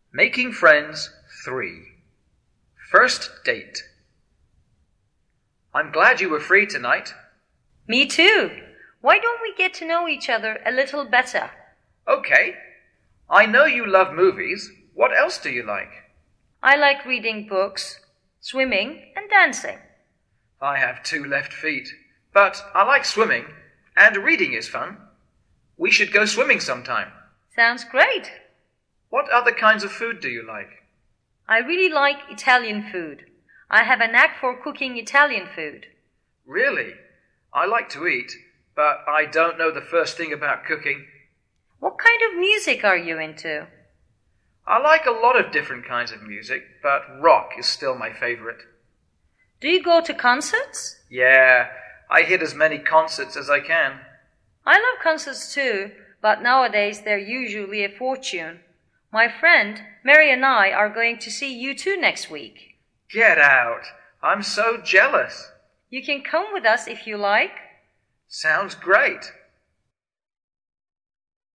Making Friends 3. First Date. I'm glad you were free tonight. Me too. Why don't we get to know each other a little better? Okay. I know you love movies. What else do you like? I like reading books, swimming, and dancing. I have 2 left feet, but I like swimming, and reading is fun. We should go swimming sometime. Sounds great. What other kinds of food do you like? I really like Italian food. I have a knack for cooking Italian food. Really? I like to eat, but I don't know the first thing about cooking. What kind of music are you into? I like a lot of different kinds of music, but rock is still my favorite. Do you go to concerts? Yeah, I hit as many concerts as I can. I love concerts too, but nowadays they're usually a fortune. My friend Mary and I are going to see U2 next week. Get out! I'm so jealous. You can come with us if you like. Sounds great.